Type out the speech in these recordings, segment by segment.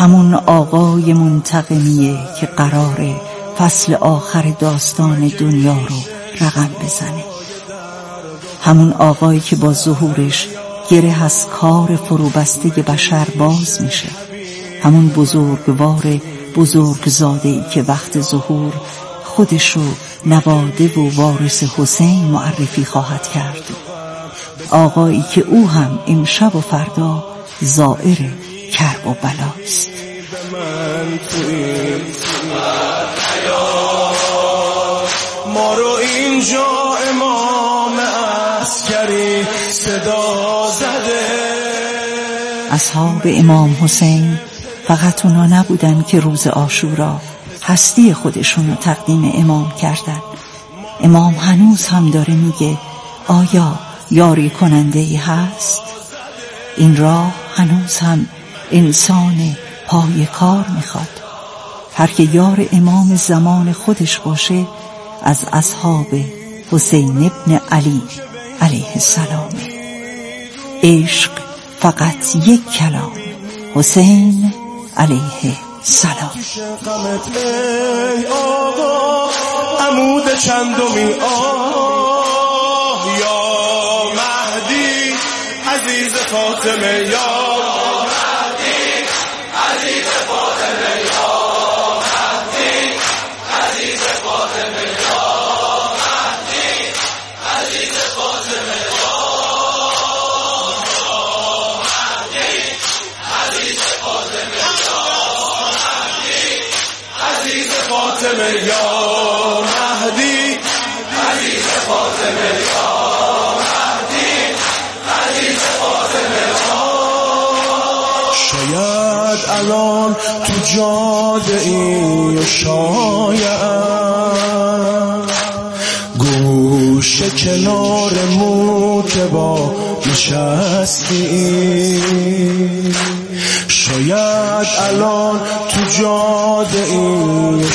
همون آقای منتقمیه که قراره فصل آخر داستان دنیا رو رقم بزنه. همون آقایی که با ظهورش گره از کار فروبسته بشر باز میشه. همون بزرگوار بزرگزاده‌ای که وقت ظهور خودشو نواده و وارث حسین معرفی خواهد کرد. آقایی که او هم امشب و فردا زائر کرب و بلاست. ما رو اینجا امام عسکری صدا زده. اصحاب امام حسین فقط اونا نبودن که روز عاشورا هستی خودشون رو تقدیم امام کردن. امام هنوز هم داره میگه آیا یاری کننده ای هست؟ این راه هنوز هم انسان پای کار میخواد. هر که یار امام زمان خودش باشه از اصحاب حسین ابن علی علیه السلام. عشق فقط یک کلام، حسین علیه السلام. ای آقا عمود چندمی یا مهدی عزیز فاطمه، یا مهدی عزیز فاطمه، یا مهدی عزیز فاطمه، یا مهدی عزیز فاطمه، یا مهدی عزیز فاطمه، یا مهدی عزیز فاطمه، یا مهدی عزیز فاطمه، یا شاید الان تو جاده ای و شاید گوشه کنار مو که با نشستی، شاید الان تو جاده ای و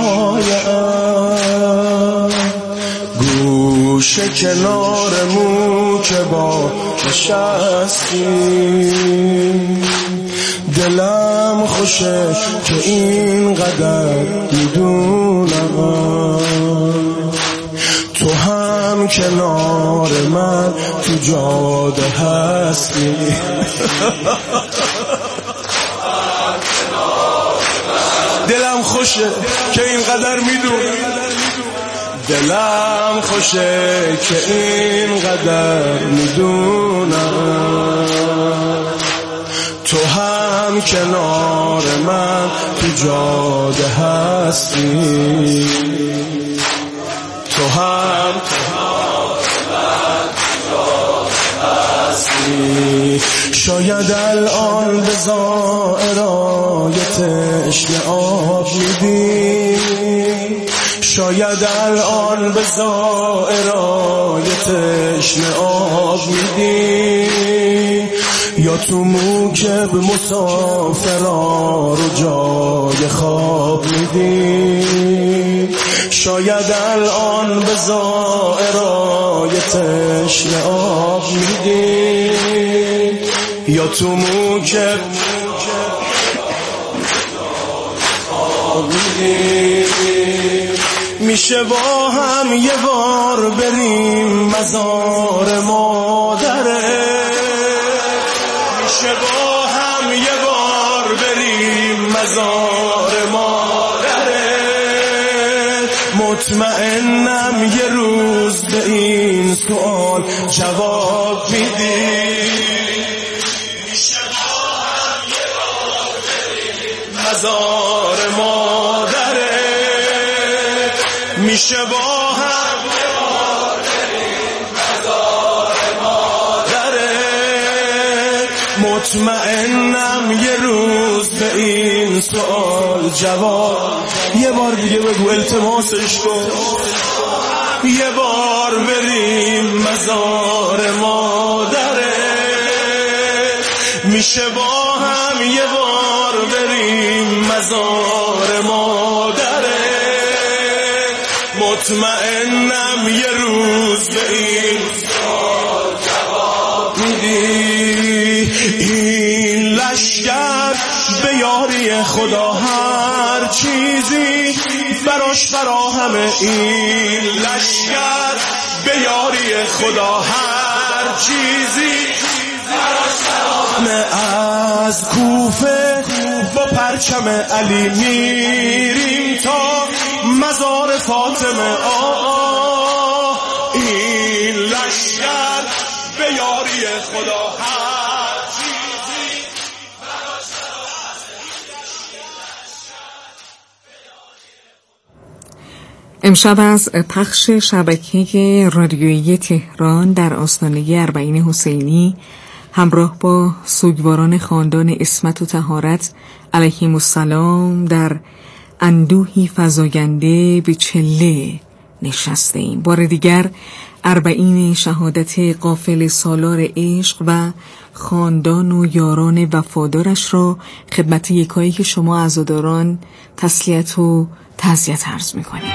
شاید گوشه کنار مو که با نشستی. دلم خوشه که اینقدر میدونم تو هم کنار من تو جاده هستی. دلم خوشه که اینقدر میدونم، دلم خوشه که اینقدر میدونم تو هم کنار من تو جاده هستی. تو هم کنار من تو جاده هستی. شاید الان به زائرای تشنه آب میدی، شاید الان به زائرای تشنه آب میدی، یا تو موکب مسافرا رو جای خواب میدی. شاید الان به زائرای تشنه آب میدی، یا تو موکب آب میدی. میشه با هم یه بار بریم مزار مادره، میشه با هم یه بار بریم مزار مادره. مطمئنم یه روز به این سوال جواب میدی. میشه با هم یه بار بریم مزار مادره، میشه با هم یه بار بریم مزار مادره. مطمئنم یه روز به این سوال جواب. یه بار دیگه بگو التماسش کن، یه بار بریم مزار مادره. میشه با هم یه بار بریم مزار مادره. مطمئنم یه روز به این سوال جواب میدی. این لشکر به یاری خدا هر چیزی براش فراهمه. این لشکر به یاری خدا هر چیزی براش فراهمه. از کوفه با پرچم علی میریم تا مزار فاطمه. این لشکر به یاری خدا هر چیزی براش فراهمه. امشب از پخش شبکه رادیویی تهران در آستانه اربعین حسینی همراه با سوگواران خاندان عصمت و طهارت علیهم السلام در اندوهی فزاینده به چله نشسته ایم. بار دیگر اربعین شهادت قافل سالار عشق و خاندان و یاران وفادارش را خدمت یکایی که شما عزاداران تسلیت و تعزیت عرض می‌کنیم.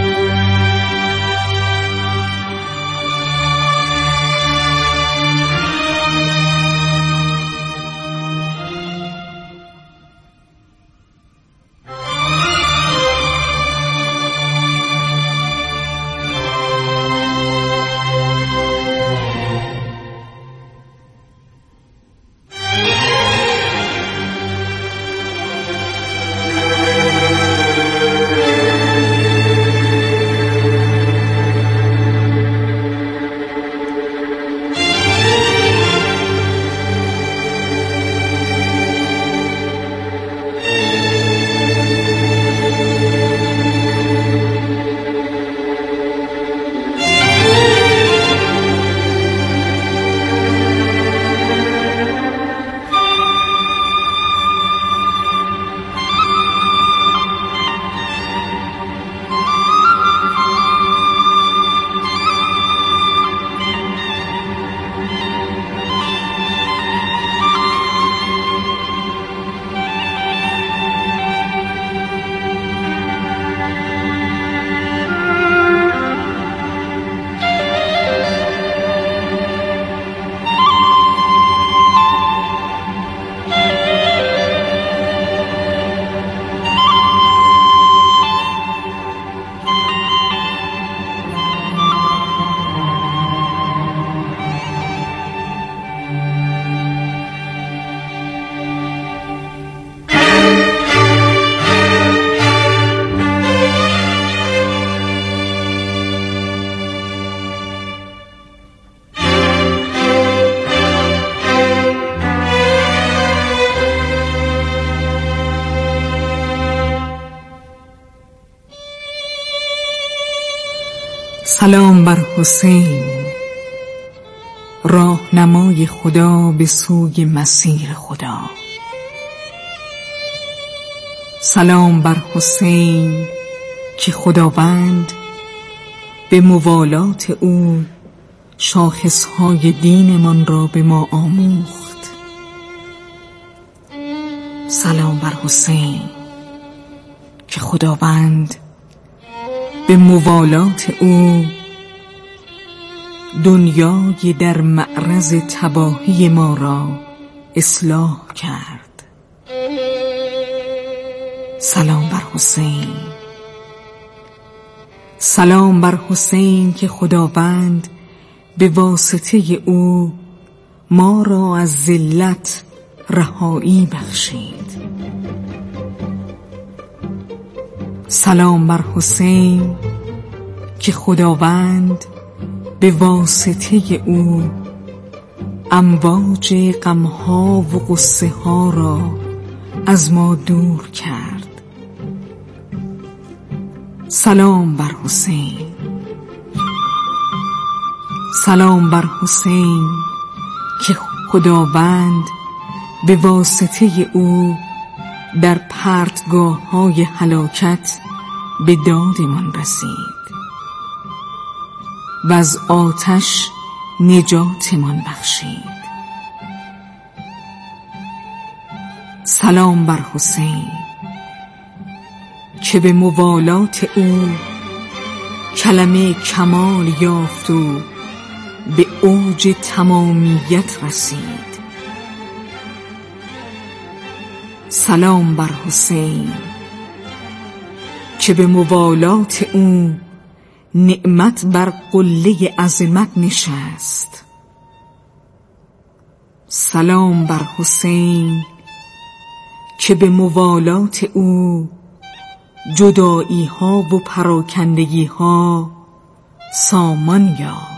سلام بر حسین، راهنمای خدا به سوی مسیر خدا. سلام بر حسین که خداوند به موالات او شاخصهای دینمان را به ما آموخت. سلام بر حسین که خداوند به موالات او دنیای در معرض تباهی ما را اصلاح کرد. سلام بر حسین، سلام بر حسین که خداوند به واسطه او ما را از ذلت رهایی بخشید. سلام بر حسین که خداوند به واسطه او امواج غمها و غصه ها را از ما دور کرد. سلام بر حسین، سلام بر حسین که خداوند به واسطه او در پرتگاه‌های هلاکت به دادمان رسید و از آتش نجاتمان بخشید. سلام بر حسین که به موالات او کلمه کمال یافت و به اوج تمامیت رسید. سلام بر حسین که به موالات او نعمت بر قله عظمت نشست. سلام بر حسین که به موالات او جدایی ها و پراکندگی ها سامان یافت.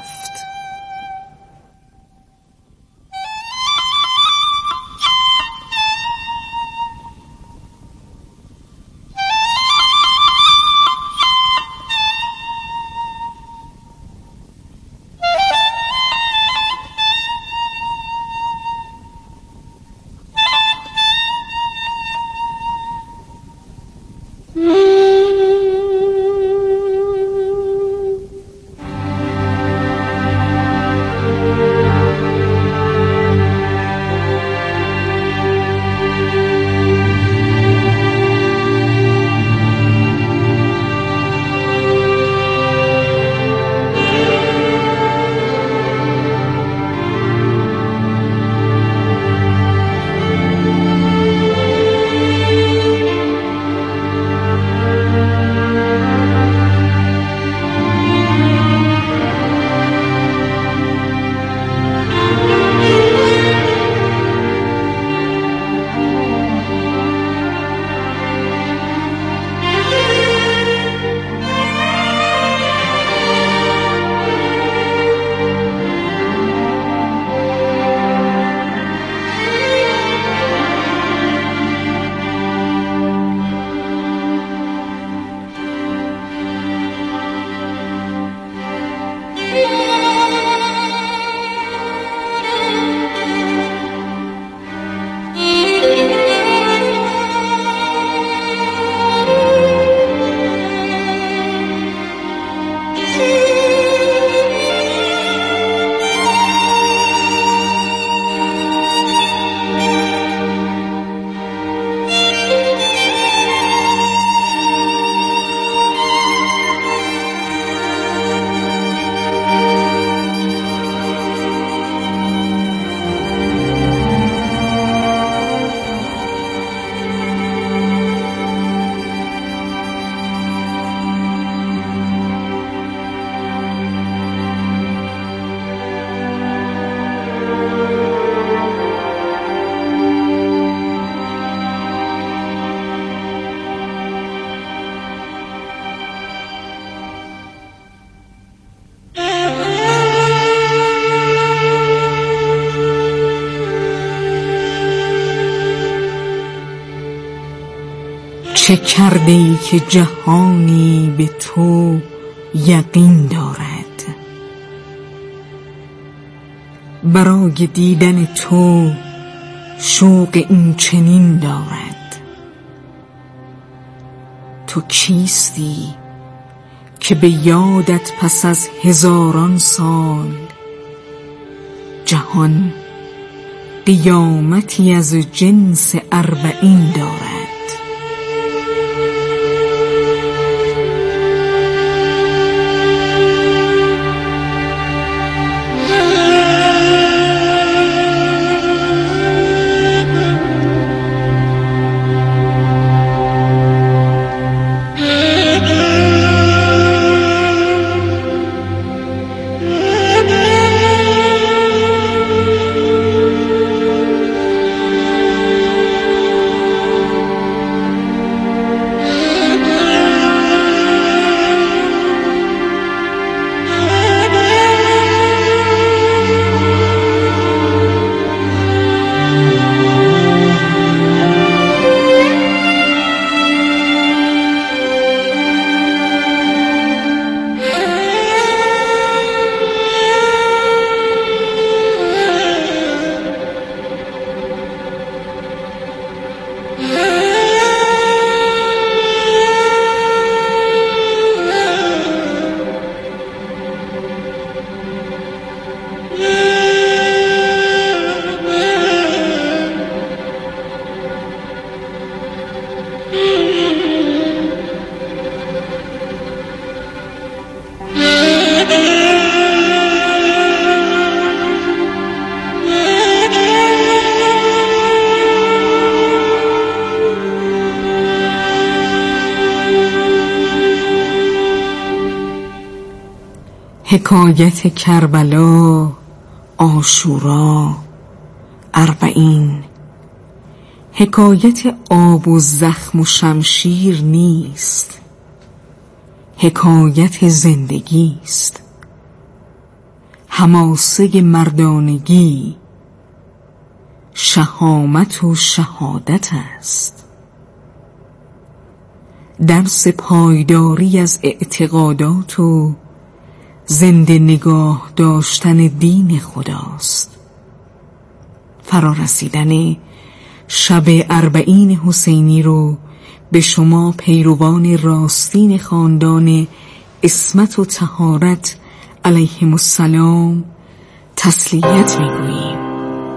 چه کرده ای که جهانی به تو یقین دارد؟ برای دیدن تو شوق این چنین دارد. تو کیستی که به یادت پس از هزاران سال جهان قیامتی از جنس 40 دارد. حکایت کربلا، عاشورا، اربعین. حکایت آب و زخم و شمشیر نیست، حکایت زندگی است. حماسه مردانگی شهامت و شهادت است. درس پایداری از اعتقادات و زنده نگاه داشتن دین خداست. فرارسیدن شب اربعین حسینی رو به شما پیروان راستین خاندان عصمت و طهارت علیهم السلام تسلیت میگوییم.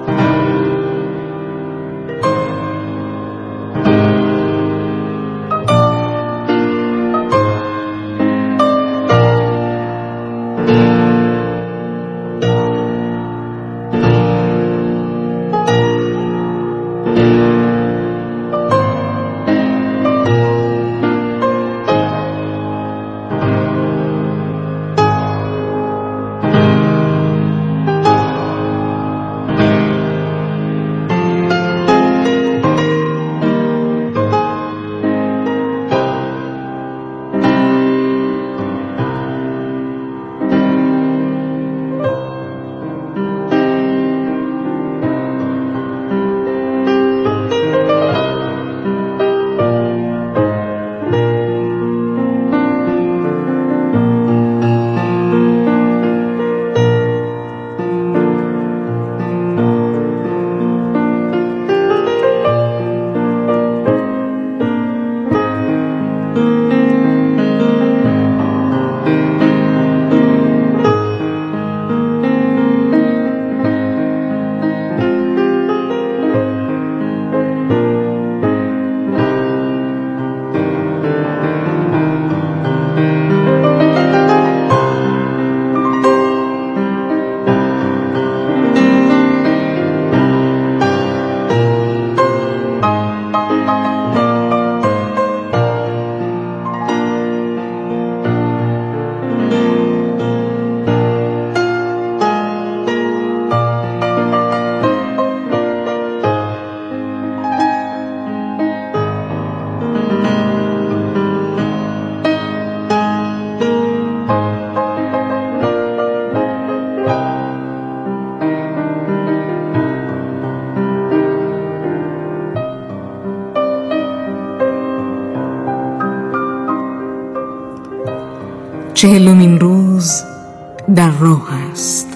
چهلمین روز در راه است،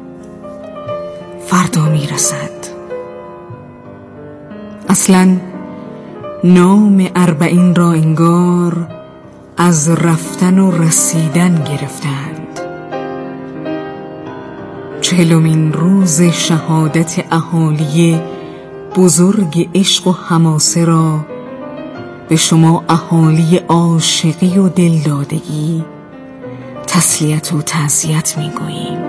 فردا میرسد. اصلا نام اربعین را انگار از رفتن و رسیدن گرفتند. چهلمین روز شهادت اهالی بزرگ عشق و حماسه را به شما اهالی عاشقی و دلدادگی تسلیت و تعزیت میگوییم.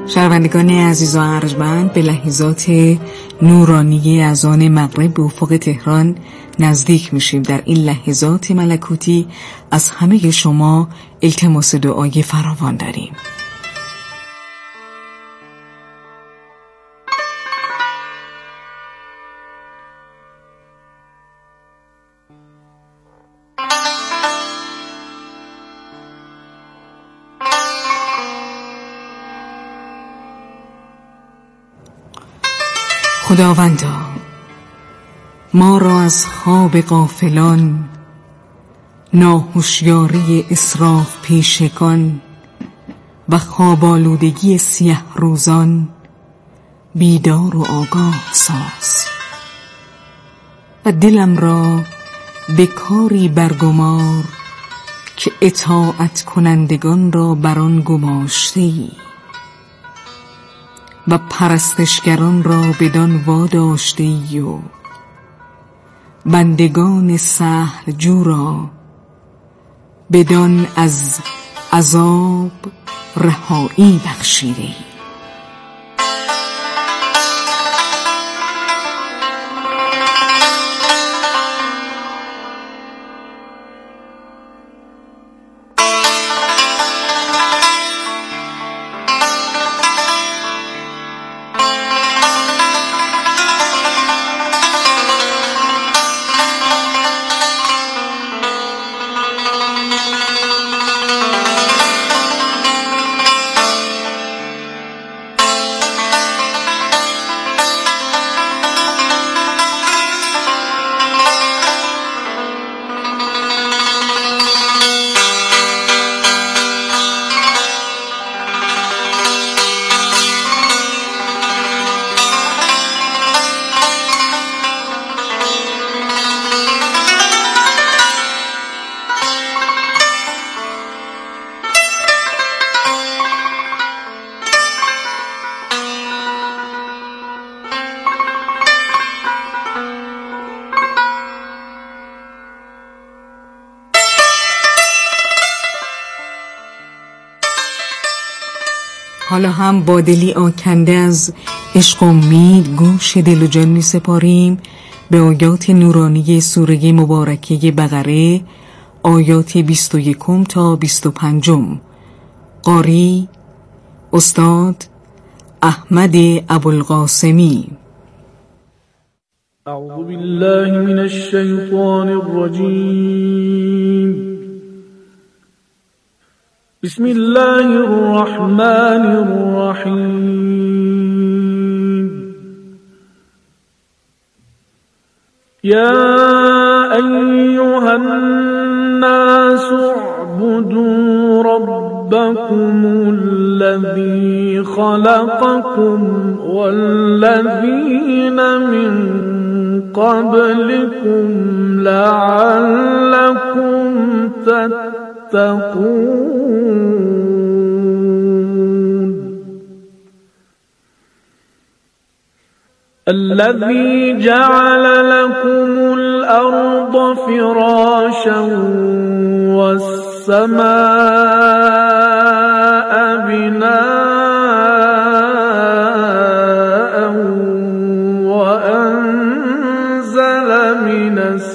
شنوندگان عزیز و ارجمند، به لحظات نورانی اذان مغرب به افق تهران نزدیک میشیم. در این لحظات ملکوتی از همه شما التماس دعای فراوان داریم. خداوندا، ما را از خواب غافلان، ناهوشیاری اسراف پیشگان و خواب آلودگی سیه روزان بیدار و آگاه ساز و دلم را به کاری برگمار که اطاعت کنندگان را بر آن گماشته‌ای و پرستشگران را بدان واداشته‌ای و بندگان سهل جو را بدان از عذاب رهایی بخشیده‌ای. حالا هم با دلی آکنده از عشق و امید گوش دل و جان می سپاریم به آیات نورانی سوره مبارکه بقره، آیات 21 تا 25. قاری استاد احمد ابوالقاسمی. اعوذ بالله من الشیطان الرجیم. بسم الله الرحمن الرحیم. یا ایها الناس اعبدوا ربكم الذي خلقكم والذين من قبلكم لعلكم تتقون. الذي جعل لكم الأرض فراشا والسماء بناء وأنزل من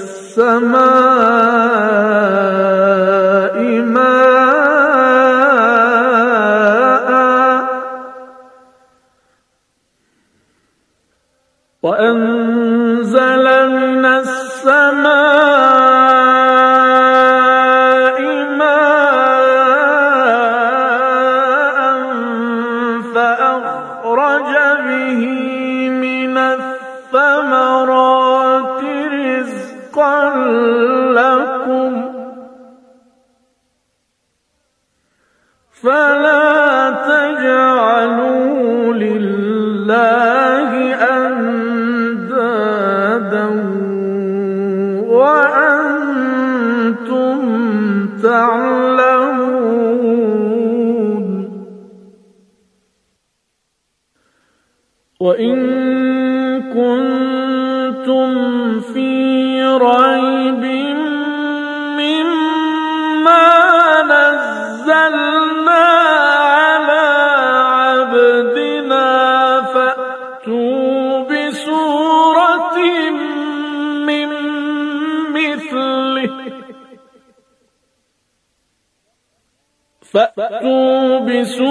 السماء ماء وأنزل من السماء ماء فأخرج به من الثمرات رزقا لكم فلا تجعلوا لله أندادا وأنتم تعلمون. وإن كنتم في ريب مما نزلنا على عبدنا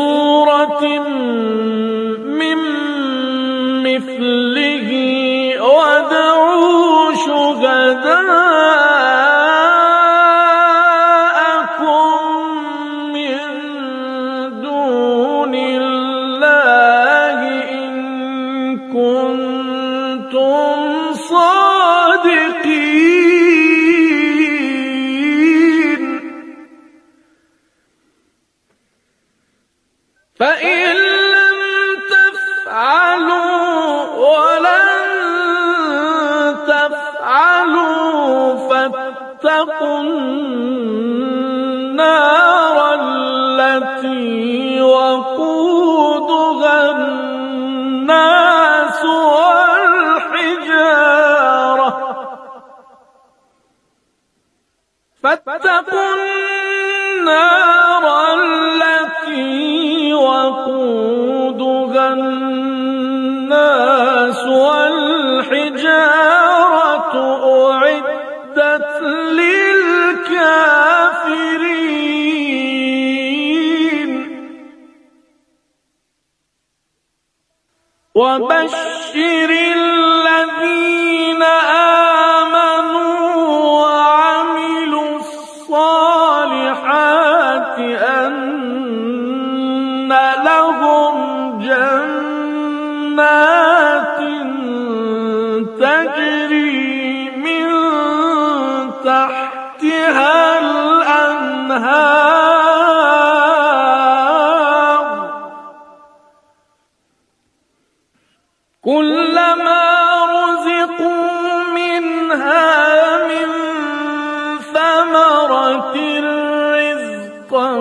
سورة من مثله وادعوا شهداءكم من دون الله إن كنتم صادقين فإن لم تفعلوا ولن تفعلوا فاتقوا النار التي وقودها الناس والحجارة فاتقوا النار التي وقودها الناس والحجارة أعدت للكافرين وبشر الذين آمنوا وعملوا الصالحات أن لهم جنات تجري من تحتها الأنهار كلما رزقوا منها من ثمرة رزقا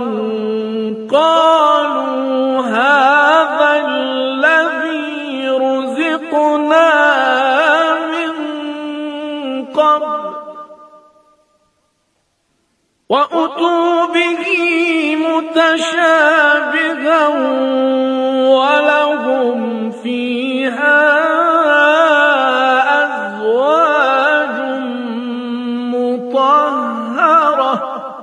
قالوا هذا الذي رزقنا من قبل وأتوا به متشابها ولهم فيها أزواج مطهرة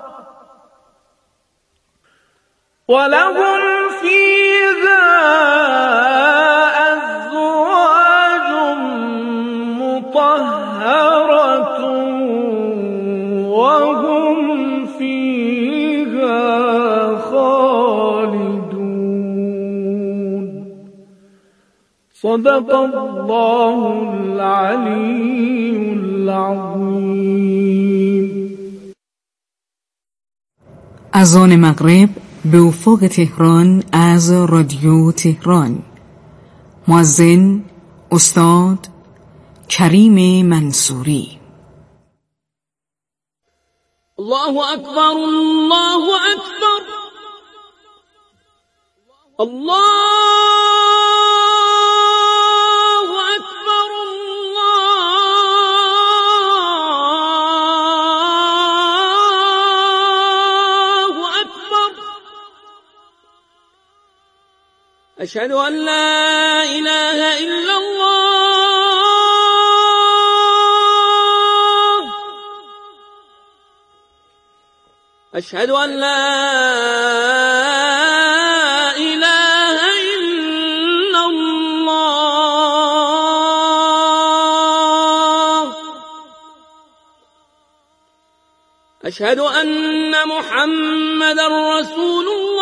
ولهم فيها أزواج مطهرة وهم فيها خالدون صدق الله العلي العظيم. اذان مغرب به افق تهران از رادیو تهران. مؤذن استاد کریم منصوری. الله أكبر الله أكبر الله أكبر الله أكبر أشهد أن لا إله إلا الله أشهد أن لا إله إلا الله أشهد أن محمدا رسول الله